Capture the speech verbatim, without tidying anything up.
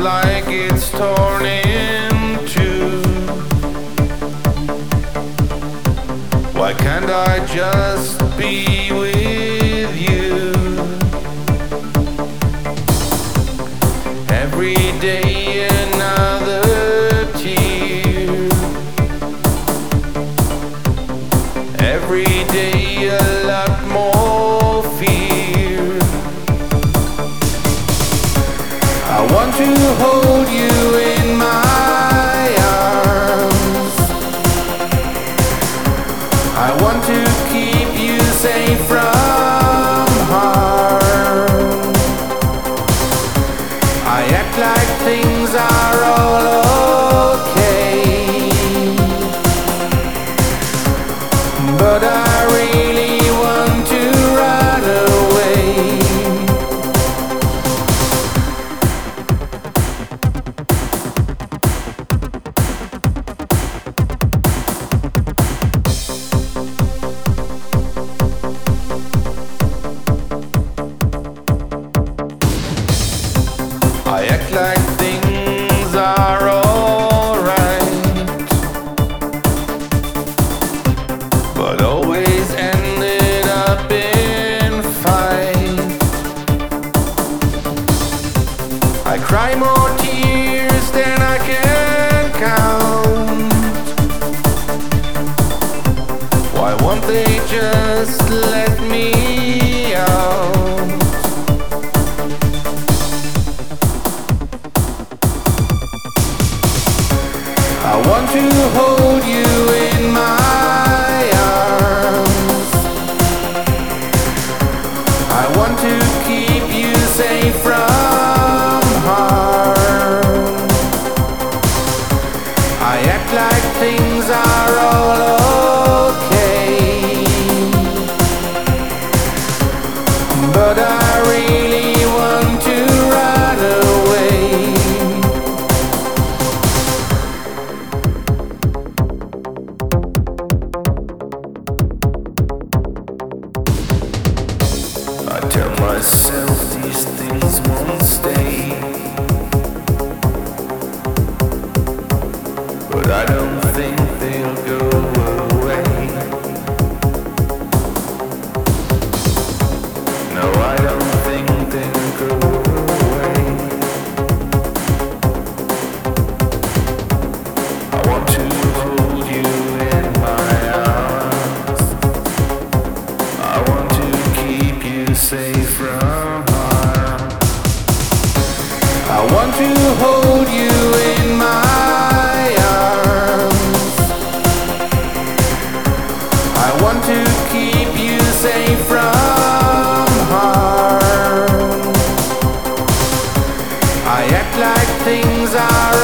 like it's torn in two. Why can't I just be with you? Every day another tear, every day a lot more fear. I want to hold you in my arms. I want to keep you safe from harm. I act like things are all okay, but I really want to run away. I act like things are alright, but always ended up in fight. I cry more tears than I can count. Why won't they just let me out? I want to hold you in my arms. I want to keep you safe from harm. I act like things are all okay, but I really want to run away. I tell myself these things won't stay, but I don't think they'll go away. No, I don't think they'll go away. I want to hold you in my arms. I want to keep you safe from harm. I want to hold you in my arms. I want to keep you safe from harm. I act like things are